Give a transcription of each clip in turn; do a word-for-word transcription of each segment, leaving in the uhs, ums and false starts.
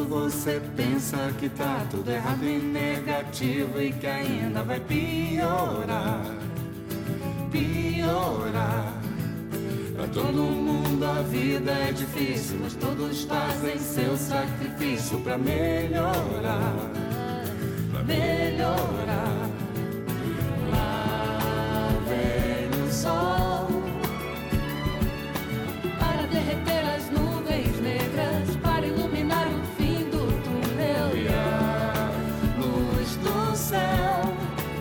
você pensa que tá tudo errado e negativo e que ainda vai piorar, piorar. Pra todo mundo a vida é difícil, mas todos fazem seu sacrifício pra melhorar, pra melhorar. Lá vem o sol para derreter as nuvens negras, para iluminar o fim do túnel e a luz do céu,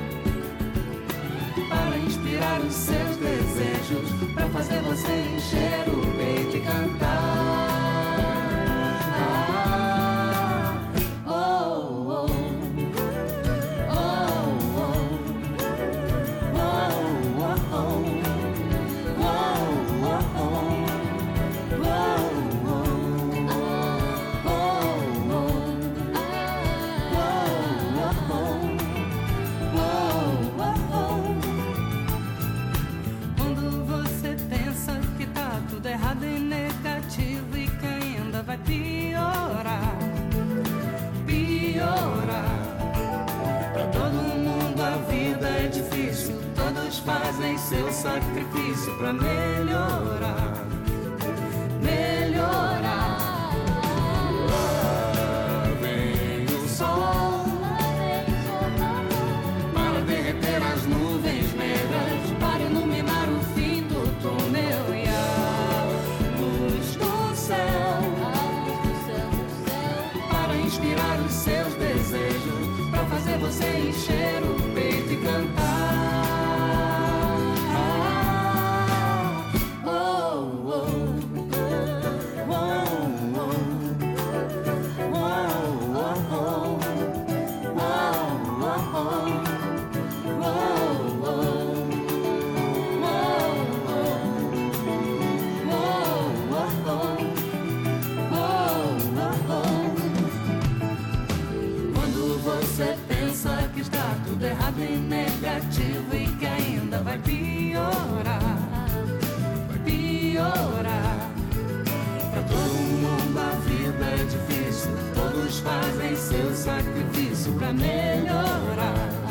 para inspirar os seus desejos, para fazer você encher o peito e cantar. Vai piorar, piorar. Pra todo mundo a vida é difícil, todos fazem seu sacrifício pra melhorar, melhorar. Lá vem o sol para derreter as nuvens negras, para iluminar o fim do túnel e a luz do céu, inspirar os seus desejos, pra fazer você encher o peito e cantar. Oh, oh, oh, oh, você pensa que está tudo errado e negativo e que ainda vai piorar, vai piorar. Pra todo mundo a vida é difícil, todos fazem seu sacrifício pra melhorar.